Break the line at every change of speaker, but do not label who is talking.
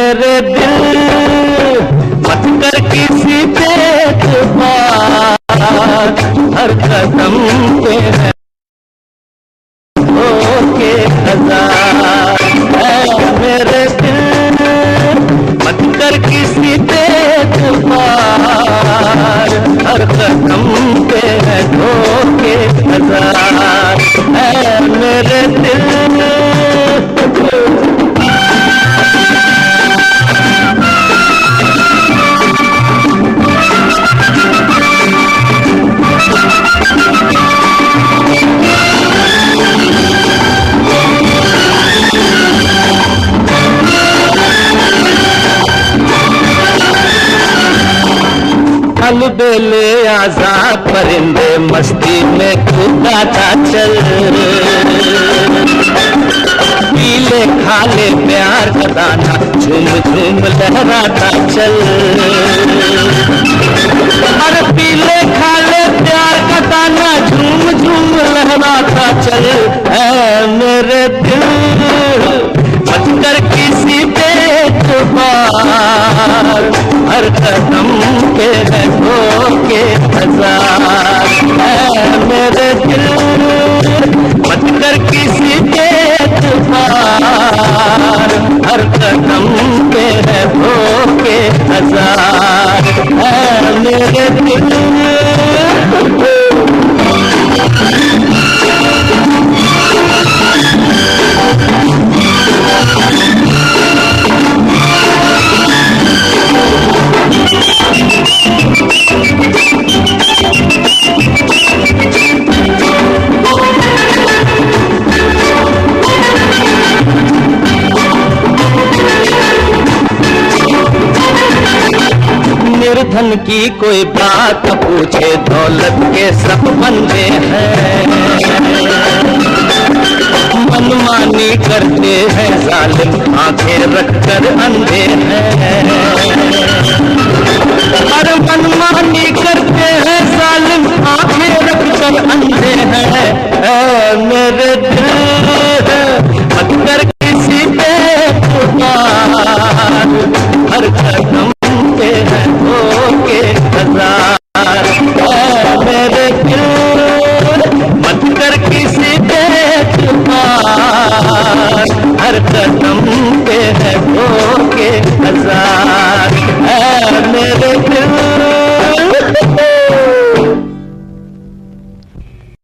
मेरे दिल मत कर किसी पे एतबार, हर कदम पे है के हजार। मेरे दिल मत कर किसी पे एतबार, हर कदम पे है धोखे हजार। मेरे दिल अलबेले आजाद परिंदे मस्ती में कूदाता चल, पीले खाले प्यार का दाना झूम झूम लहराता चल। अरे पीले खाले प्यार का दाना झूम झूम लहराता चल। मेरे दिल मत कर किसी पे एतबार, हर कदम पे है धोखे हजार। मेरे दिल मत कर किसी पे एतबार, हर कदम पे है धोखे हजार। मेरे दिल निर्धन की कोई बात पूछे, दौलत के सब बंदे हैं। मनमानी करते हैं जालिम, आंखें रखकर अंधे हैं। अरे मनमानी करते हैं जालिम, आंखें रखकर अंधे हैं। मेरे दिल मत कर किसी पे एतबार, हर कदम पे है धोखे हजार। मेरे दिल मत कर किसी पे एतबार, हर कदम